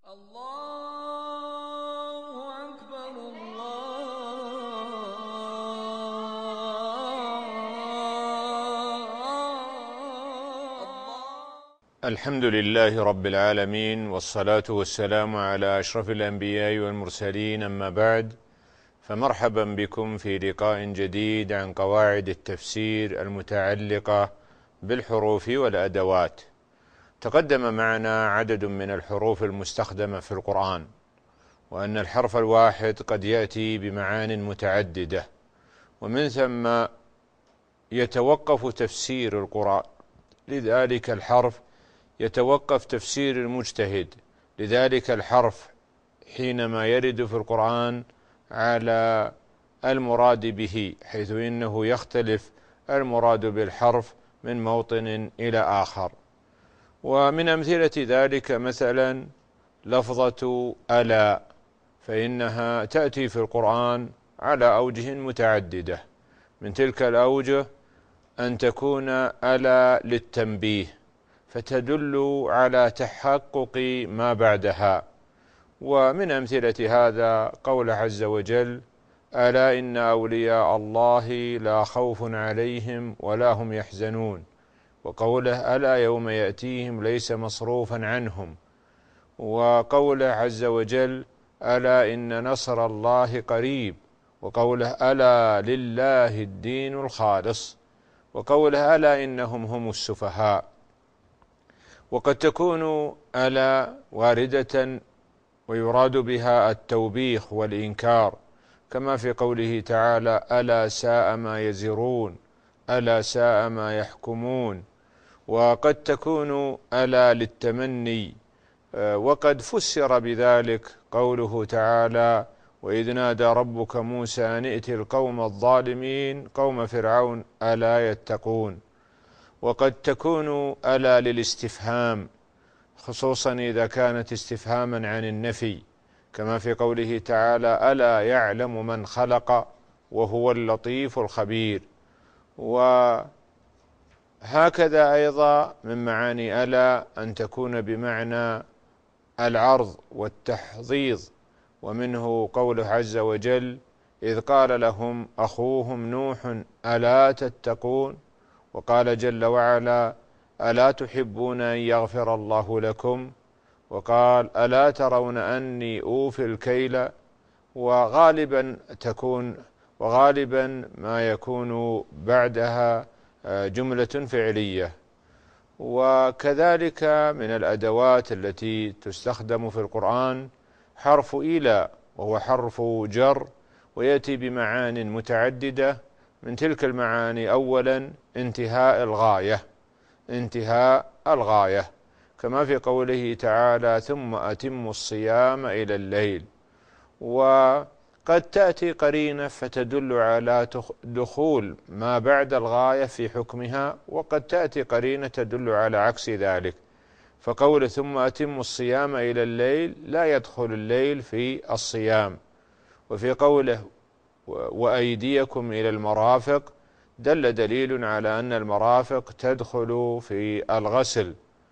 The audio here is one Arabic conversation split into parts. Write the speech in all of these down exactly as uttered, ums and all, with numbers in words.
الله أكبر الله. الحمد لله رب العالمين، والصلاة والسلام على أشرف الأنبياء والمرسلين، أما بعد، فمرحبا بكم في لقاء جديد عن قواعد التفسير المتعلقة بالحروف والأدوات. تقدم معنا عدد من الحروف المستخدمة في القرآن، وأن الحرف الواحد قد يأتي بمعان متعددة، ومن ثم يتوقف تفسير القرآن لذلك الحرف يتوقف تفسير المجتهد لذلك الحرف حينما يرد في القرآن على المراد به، حيث إنه يختلف المراد بالحرف من موطن إلى آخر. ومن أمثلة ذلك مثلا لفظة ألا، فإنها تأتي في القرآن على أوجه متعددة. من تلك الأوجه أن تكون ألا للتنبيه، فتدل على تحقق ما بعدها. ومن أمثلة هذا قول عز وجل: ألا إن أولياء الله لا خوف عليهم ولا هم يحزنون، وقوله: ألا يوم يأتيهم ليس مصروفا عنهم، وقوله عز وجل: ألا إن نصر الله قريب، وقوله: ألا لله الدين الخالص، وقوله: ألا إنهم هم السفهاء. وقد تكون ألا واردة ويراد بها التوبيخ والإنكار، كما في قوله تعالى: ألا ساء ما يزرون، ألا ساء ما يحكمون. وقد تكون ألا للتمني، وقد فسر بذلك قوله تعالى: وإذ نادى ربك موسى أن ائت القوم الظالمين قوم فرعون ألا يتقون. وقد تكون ألا للاستفهام، خصوصا إذا كانت استفهاما عن النفي، كما في قوله تعالى: ألا يعلم من خلق وهو اللطيف الخبير. وهكذا أيضا من معاني ألا أن تكون بمعنى العرض والتحضيض، ومنه قوله عز وجل: إذ قال لهم أخوهم نوح ألا تتقون، وقال جل وعلا: ألا تحبون أن يغفر الله لكم، وقال: ألا ترون أني أوفي الكيل. وغالبا تكون وغالبا ما يكون بعدها جملة فعلية. وكذلك من الأدوات التي تستخدم في القرآن حرف إلى، وهو حرف جر، ويأتي بمعان متعددة. من تلك المعاني أولا انتهاء الغاية، انتهاء الغاية، كما في قوله تعالى: ثم أتموا الصيام إلى الليل. وقد تأتي قرينة فتدل على دخول ما بعد الغاية في حكمها، وقد تأتي قرينة تدل على عكس ذلك، فقول ثم أتموا الصيام إلى الليل لا يدخل الليل في الصيام. وفي قوله وأيديكم إلى المرافق دل دليل على أن المرافق تدخل في الغسل.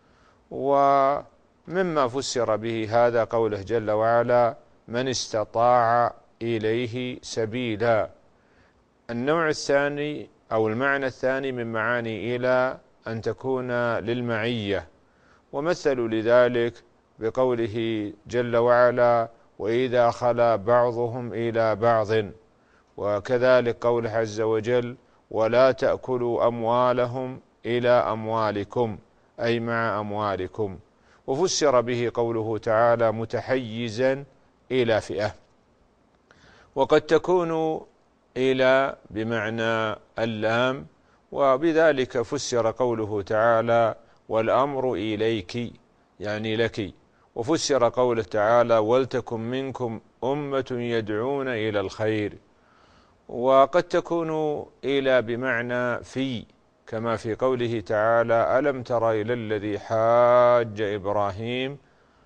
ومما فسر به هذا قوله جل وعلا: من استطاع إليه سبيلا. النوع الثاني أو المعنى الثاني من معاني إلى أن تكون للمعية، ومثلوا لذلك بقوله جل وعلا: وإذا خلا بعضهم إلى بعض. وكذلك قوله عز وجل: ولا تأكلوا أموالهم إلى أموالكم، أي مع أموالكم. وفسر به قوله تعالى: متحيزا إلى فئة. وقد تكون إلى بمعنى اللام، وبذلك فسر قوله تعالى: والأمر إليك، يعني لك. وفسر قوله تعالى: ولتكن منكم أمة يدعون إلى الخير. وقد تكون إلى بمعنى في، كما في قوله تعالى: ألم تر إلى الذي حاج إبراهيم.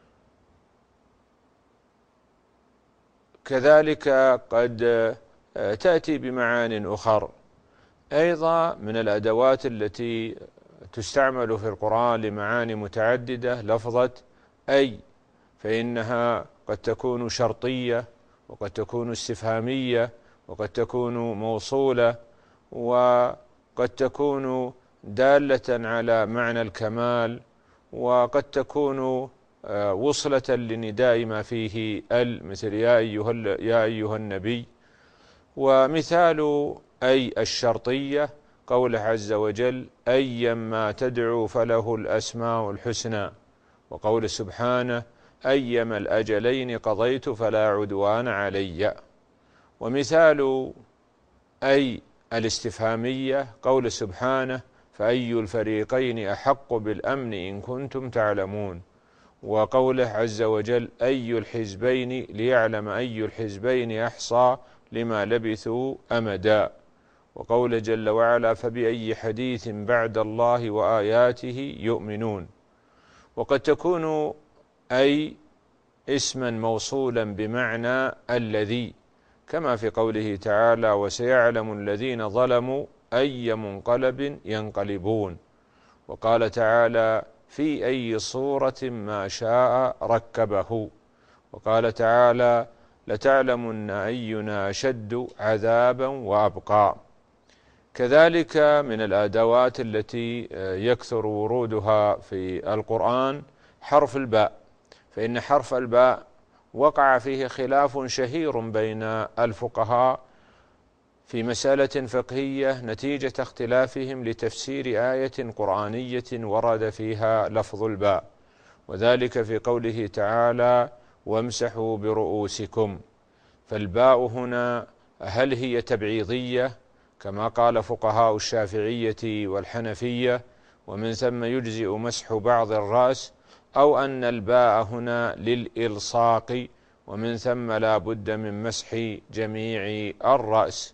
كذلك قد تأتي بمعان أخر. أيضا من الأدوات التي تستعمل في القرآن لمعاني متعددة لفظة أي، فإنها قد تكون شرطية، وقد تكون استفهامية، وقد تكون موصولة، وقد تكون دالة على معنى الكمال، وقد تكون وصلة لنداء ما فيه ال، مثل يا أيها, يا أيها النبي. ومثال أي الشرطية قوله عز وجل أيما تدعو فله الأسماء الحسنى، وقول سبحانه أيما الأجلين قضيت فلا عدوان علي. ومثال أي الاستفهامية قول سبحانه فأي الفريقين أحق بالأمن إن كنتم تعلمون، وقوله عز وجل أي الحزبين ليعلم أي الحزبين أحصى لما لبثوا أمدا، وقوله جل وعلا فبأي حديث بعد الله وآياته يؤمنون. وقد تكون أي اسما موصولا بمعنى الذي، كما في قوله تعالى وسيعلم الذين ظلموا أي منقلب ينقلبون، وقال تعالى في أي صورة ما شاء ركبه، وقال تعالى لتعلمن أينا أشد عذابا وأبقى. كذلك من الأدوات التي يكثر ورودها في القرآن حرف الباء، فإن حرف الباء وقع فيه خلاف شهير بين الفقهاء في مسألة فقهية نتيجة اختلافهم لتفسير آية قرآنية ورد فيها لفظ الباء، وذلك في قوله تعالى وامسحوا برؤوسكم. فالباء هنا هل هي تبعيضية كما قال فقهاء الشافعية والحنفية ومن ثم يجزئ مسح بعض الرأس، أو أن الباء هنا للإلصاق ومن ثم لا بد من مسح جميع الرأس؟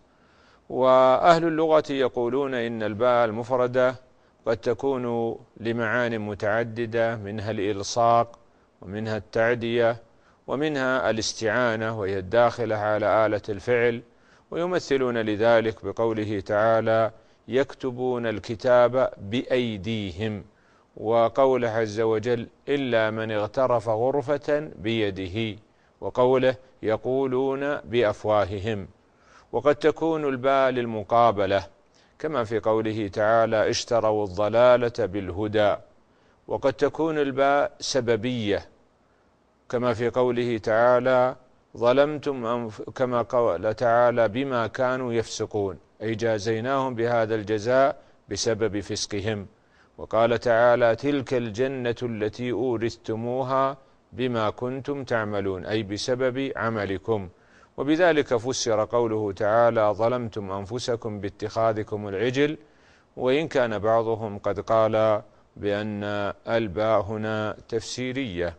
وأهل اللغة يقولون إن الباء المفردة قد تكون لمعان متعددة، منها الإلصاق ومنها التعدية ومنها الاستعانة وهي الداخلة على آلة الفعل، ويمثلون لذلك بقوله تعالى يكتبون الكتاب بأيديهم، وقوله عز وجل إلا من اغترف غرفة بيده، وقوله يقولون بأفواههم. وقد تكون الباء للمقابلة كما في قوله تعالى اشتروا الضلالة بالهدى، وقد تكون الباء سببية كما في قوله تعالى ظلمتم أنف... كما قال تعالى بما كانوا يفسقون، أي جازيناهم بهذا الجزاء بسبب فسقهم. وقال تعالى تلك الجنة التي أورثتموها بما كنتم تعملون، أي بسبب عملكم. وبذلك فسر قوله تعالى ظلمتم أنفسكم باتخاذكم العجل، وإن كان بعضهم قد قال بأن الباء هنا تفسيرية.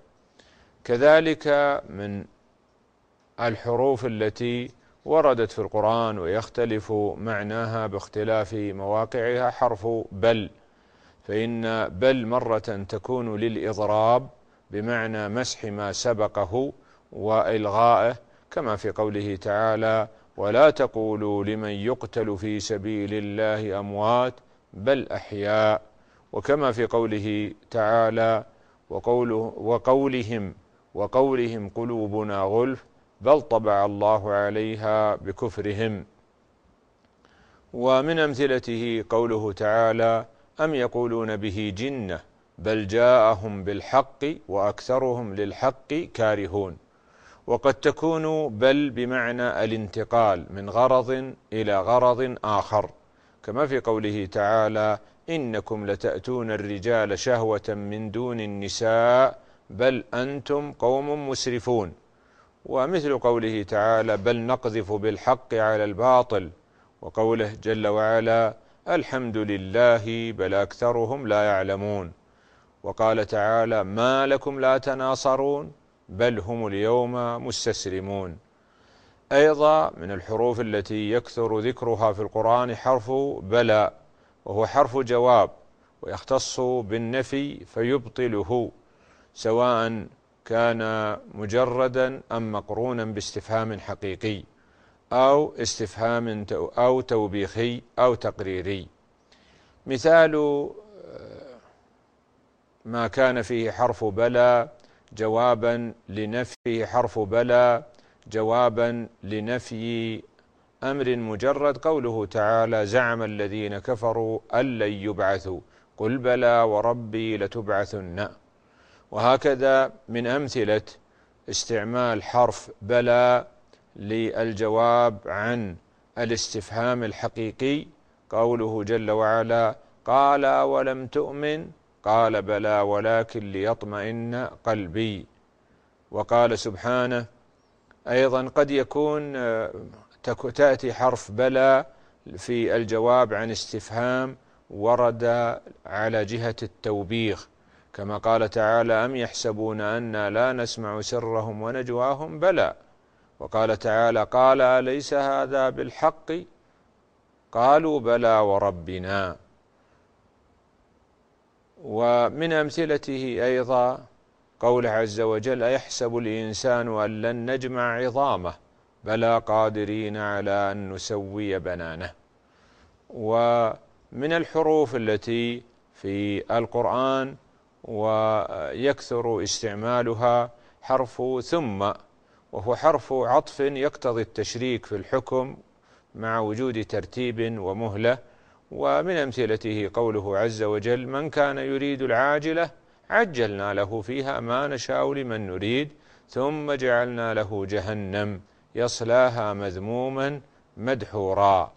كذلك من الحروف التي وردت في القرآن ويختلف معناها باختلاف مواقعها حرف بل، فإن بل مرة تكون للإضراب بمعنى مسح ما سبقه وإلغائه، كما في قوله تعالى ولا تقولوا لمن يقتل في سبيل الله أموات بل أحياء، وكما في قوله تعالى وقوله وقولهم وقولهم قلوبنا غلف بل طبع الله عليها بكفرهم. ومن أمثلته قوله تعالى أم يقولون به جنة بل جاءهم بالحق وأكثرهم للحق كارهون. وقد تكون بل بمعنى الانتقال من غرض إلى غرض آخر، كما في قوله تعالى إنكم لتأتون الرجال شهوة من دون النساء بل أنتم قوم مسرفون. ومثل قوله تعالى بل نقذف بالحق على الباطل، وقوله جل وعلا الحمد لله بل أكثرهم لا يعلمون. وقال تعالى ما لكم لا تناصرون بل هم اليوم مستسلمون. أيضا من الحروف التي يكثر ذكرها في القرآن حرف بلى، وهو حرف جواب ويختص بالنفي فيبطله، سواء كان مجردا أم مقرونا باستفهام حقيقي أو استفهام أو توبيخي أو تقريري. مثال ما كان فيه حرف بلى جوابا لنفي حرف بلى جوابا لنفي أمر مجرد. قوله تعالى زعم الذين كفروا أن لن يبعثوا قل بلى وربي لتبعثن. وهكذا من أمثلة استعمال حرف بلى للجواب عن الاستفهام الحقيقي قوله جل وعلا قال ولم تؤمن قال بلى ولكن ليطمئن قلبي. وقال سبحانه أيضا قد يكون تأتي حرف بلى في الجواب عن استفهام ورد على جهة التوبيخ كما قال تعالى أم يحسبون أنا لا نسمع سرهم ونجواهم بلى. وقال تعالى قال أليس هذا بالحق قالوا بلى وربنا. ومن أمثلته أيضا قول عز وجل أيحسب الإنسان أن لن نجمع عظامه بلى قادرين على أن نسوي بنانه. ومن الحروف التي في القرآن ويكثر استعمالها حرف ثم، وهو حرف عطف يقتضي التشريك في الحكم مع وجود ترتيب ومهلة. ومن أمثلته قوله عز وجل من كان يريد العاجلة عجلنا له فيها ما نشاء لمن نريد ثم جعلنا له جهنم يصلاها مذموما مدحورا.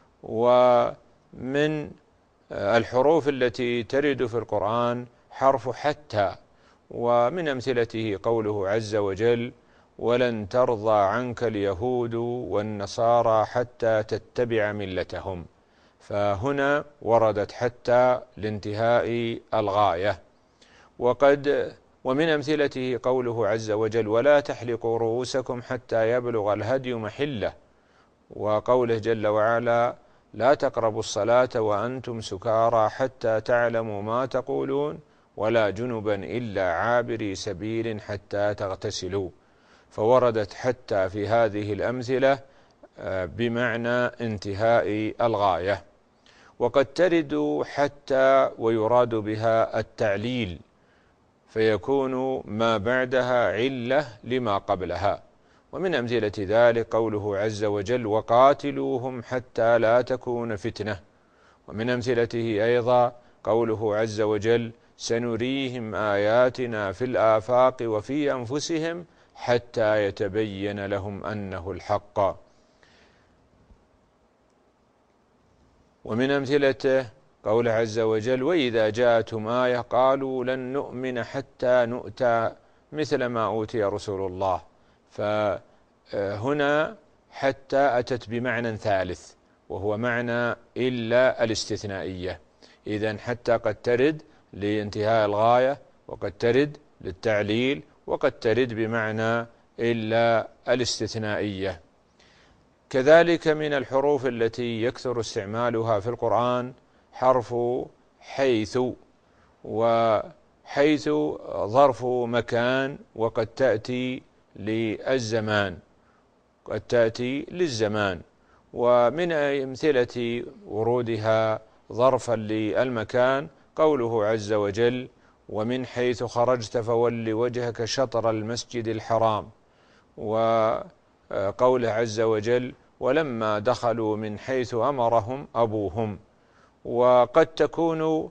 ومن الحروف التي ترد في القرآن حرف حتى، ومن أمثلته قوله عز وجل ولن ترضى عنك اليهود والنصارى حتى تتبع ملتهم. فهنا وردت حتى لانتهاء الغاية. وقد ومن أمثلته قوله عز وجل ولا تحلقوا رؤوسكم حتى يبلغ الهدي محله. وقوله جل وعلا لا تقربوا الصلاة وأنتم سكارى حتى تعلموا ما تقولون ولا جنبا إلا عابري سبيل حتى تغتسلوا. فوردت حتى في هذه الأمثلة بمعنى انتهاء الغاية. وقد ترد حتى ويراد بها التعليل فيكون ما بعدها علة لما قبلها. ومن أمثلة ذلك قوله عز وجل وقاتلوهم حتى لا تكون فتنة. ومن أمثلته أيضا قوله عز وجل سنريهم آياتنا في الآفاق وفي أنفسهم حتى يتبين لهم أنه الحق. ومن أمثلته قول عز وجل وإذا جاءتهم آية قالوا لن نؤمن حتى نؤتى مثل ما أوتي رسول الله. فهنا حتى أتت بمعنى ثالث وهو معنى إلا الاستثنائية. إذن حتى قد ترد لانتهاء الغاية وقد ترد للتعليل وقد ترد بمعنى إلا الاستثنائية. كذلك من الحروف التي يكثر استعمالها في القرآن حرف حيث. وحيث ظرف مكان وقد تأتي للزمان قد تأتي للزمان. ومن أمثلة ورودها ظرفا للمكان قوله عز وجل ومن حيث خرجت فول وجهك شطر المسجد الحرام. وقوله عز وجل ولما دخلوا من حيث أمرهم أبوهم. وقد تكون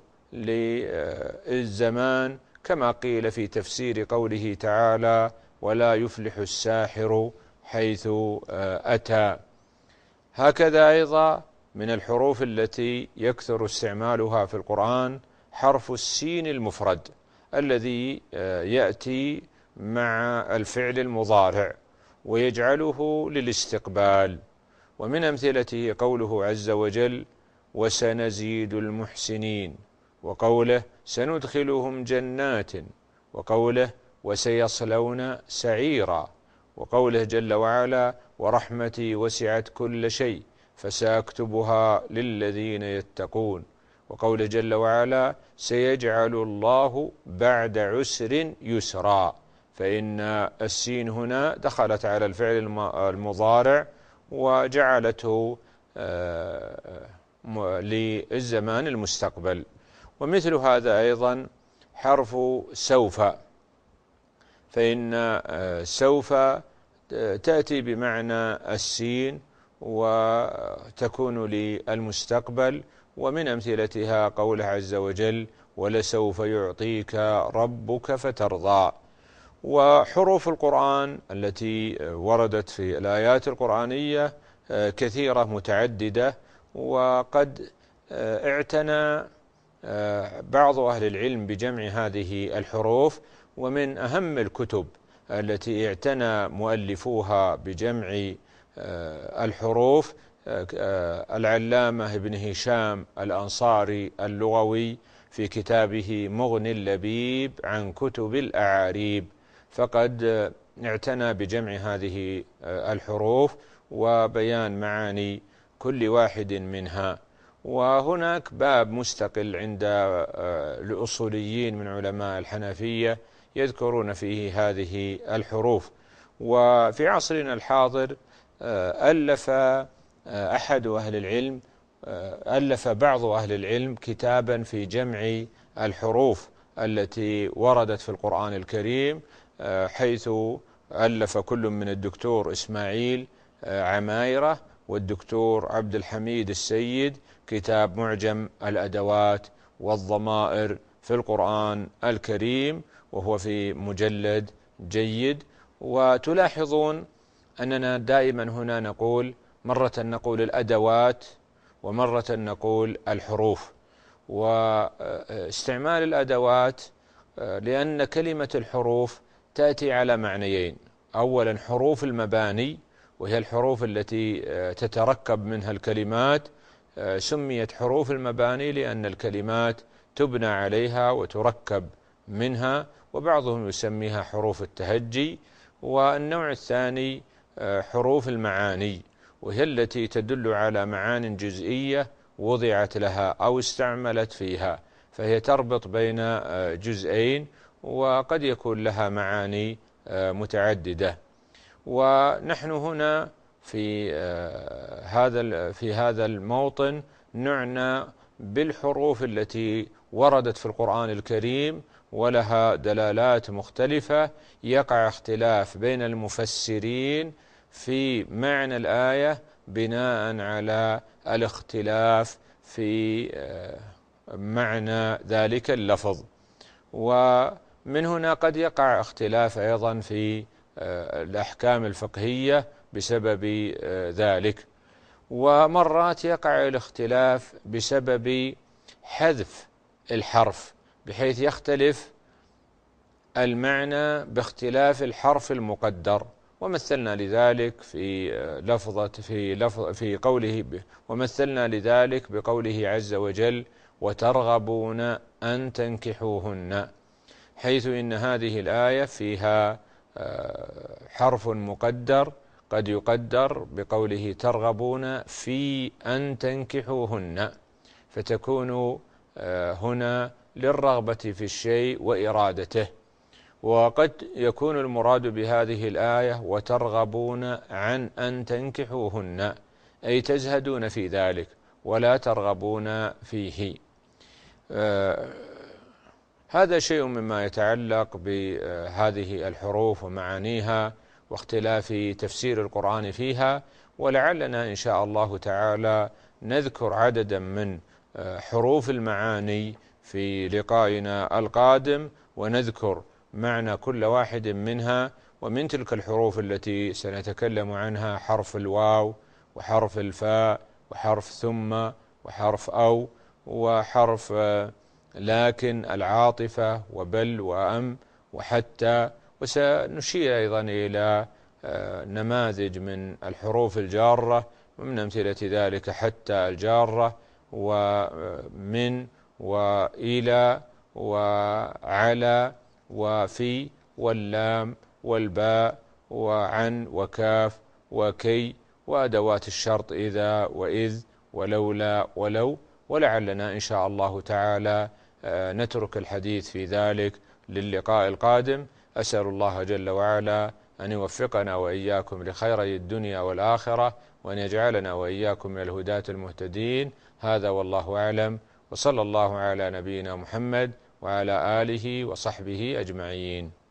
للزمان كما قيل في تفسير قوله تعالى ولا يفلح الساحر حيث أتى. هكذا أيضا من الحروف التي يكثر استعمالها في القرآن حرف السين المفرد الذي يأتي مع الفعل المضارع ويجعله للاستقبال. ومن أمثلته قوله عز وجل وسنزيد المحسنين. وقوله سندخلهم جنات. وقوله وسيصلون سعيرا. وقوله جل وعلا ورحمتي وسعت كل شيء فسأكتبها للذين يتقون. وقوله جل وعلا سيجعل الله بعد عسر يسرا. فإن السين هنا دخلت على الفعل المضارع وجعلته للزمان المستقبل. ومثل هذا أيضا حرف سوف. فإن سوف تأتي بمعنى السين وتكون للمستقبل، ومن أمثلتها قوله عز وجل: ولسوف يعطيك ربك فترضى. وحروف القرآن التي وردت في الآيات القرآنية كثيرة متعددة، وقد اعتنى بعض أهل العلم بجمع هذه الحروف. ومن أهم الكتب التي اعتنى مؤلفوها بجمع الحروف العلامة ابن هشام الأنصاري اللغوي في كتابه مغني اللبيب عن كتب الأعاريب، فقد اعتنى بجمع هذه الحروف وبيان معاني كل واحد منها. وهناك باب مستقل عند الأصوليين من علماء الحنفية يذكرون فيه هذه الحروف. وفي عصرنا الحاضر ألف أحد أهل العلم ألف بعض أهل العلم كتابا في جمع الحروف التي وردت في القرآن الكريم، حيث ألف كل من الدكتور إسماعيل عمايرة والدكتور عبد الحميد السيد كتاب معجم الأدوات والضمائر في القرآن الكريم، وهو في مجلد جيد. وتلاحظون أننا دائما هنا نقول مرة نقول الأدوات ومرة نقول الحروف. واستعمال الأدوات لأن كلمة الحروف تأتي على معنيين: أولا حروف المباني، وهي الحروف التي تتركب منها الكلمات، سميت حروف المباني لأن الكلمات تبنى عليها وتركب منها، وبعضهم يسميها حروف التهجي. والنوع الثاني حروف المعاني، وهي التي تدل على معان جزئية وضعت لها أو استعملت فيها، فهي تربط بين جزئين وقد يكون لها معاني متعددة. ونحن هنا في هذا في هذا الموطن نعنى بالحروف التي وردت في القرآن الكريم ولها دلالات مختلفة، يقع اختلاف بين المفسرين في معنى الآية بناء على الاختلاف في معنى ذلك اللفظ. ومن هنا قد يقع اختلاف أيضا في الأحكام الفقهية بسبب ذلك. ومرات يقع الاختلاف بسبب حذف الحرف، بحيث يختلف المعنى باختلاف الحرف المقدر. ومثلنا لذلك في لفظة في لفظ في قوله ومثلنا لذلك بقوله عز وجل: وترغبون أن تنكحوهن، حيث إن هذه الآية فيها حرف مقدر قد يقدر بقوله ترغبون في أن تنكحوهن، فتكون هنا للرغبة في الشيء وإرادته. وقد يكون المراد بهذه الآية وترغبون عن أن تنكحوهن، أي تزهدون في ذلك ولا ترغبون فيه. آه هذا شيء مما يتعلق بهذه الحروف ومعانيها واختلاف تفسير القرآن فيها. ولعلنا إن شاء الله تعالى نذكر عددا من حروف المعاني في لقائنا القادم، ونذكر معنى كل واحد منها. ومن تلك الحروف التي سنتكلم عنها حرف الواو وحرف الفاء وحرف ثم وحرف أو وحرف لكن العاطفة وبل وأم وحتى. وسنشير أيضا إلى نماذج من الحروف الجارة، ومن أمثلة ذلك حتى الجارة ومن وإلى وعلى وفي واللام والباء وعن وكاف وكي وأدوات الشرط إذا وإذ ولولا ولو. ولعلنا إن شاء الله تعالى نترك الحديث في ذلك للقاء القادم. أسأل الله جل وعلا أن يوفقنا وإياكم لخيري الدنيا والآخرة، وأن يجعلنا وإياكم من الهداة المهتدين. هذا والله أعلم، وصلى الله على نبينا محمد وعلى آله وصحبه أجمعين.